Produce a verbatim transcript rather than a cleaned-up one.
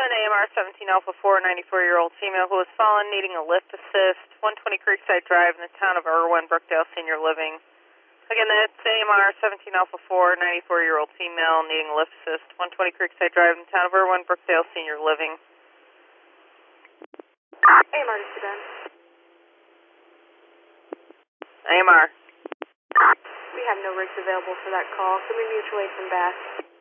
one A M R seventeen Alpha four, ninety-four-year-old female who has fallen, needing a lift assist, one twenty Creekside Drive in the town of Irwin, Brookdale Senior Living. Again, that's A M R seventeen Alpha four, ninety-four-year-old female needing a lift assist, one twenty Creekside Drive in the town of Irwin, Brookdale Senior Living. A M R to Sudan. A M R. We have no rigs available for that call, so we mutual aid from Bass.